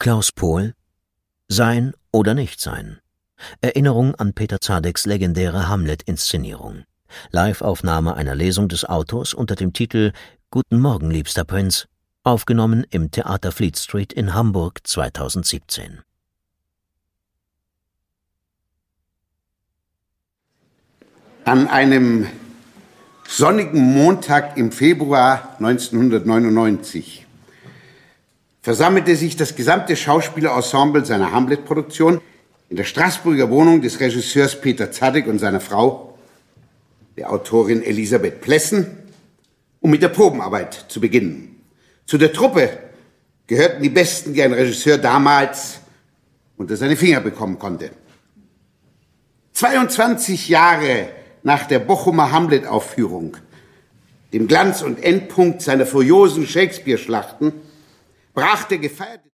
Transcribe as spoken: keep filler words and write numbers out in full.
Klaus Pohl: Sein oder nicht sein. Erinnerung an Peter Zadeks legendäre Hamlet-Inszenierung. Live-Aufnahme einer Lesung des Autors unter dem Titel »Guten Morgen, liebster Prinz«, aufgenommen im Theater Fleet Street in Hamburg zweitausendsiebzehn. An einem sonnigen Montag im Februar neunzehnhundertneunundneunzig versammelte sich das gesamte Schauspielerensemble seiner Hamlet-Produktion in der Straßburger Wohnung des Regisseurs Peter Zadek und seiner Frau, der Autorin Elisabeth Plessen, um mit der Probenarbeit zu beginnen. Zu der Truppe gehörten die Besten, die ein Regisseur damals unter seine Finger bekommen konnte. zweiundzwanzig Jahre nach der Bochumer Hamlet-Aufführung, dem Glanz und Endpunkt seiner furiosen Shakespeare-Schlachten, brach der gefeierte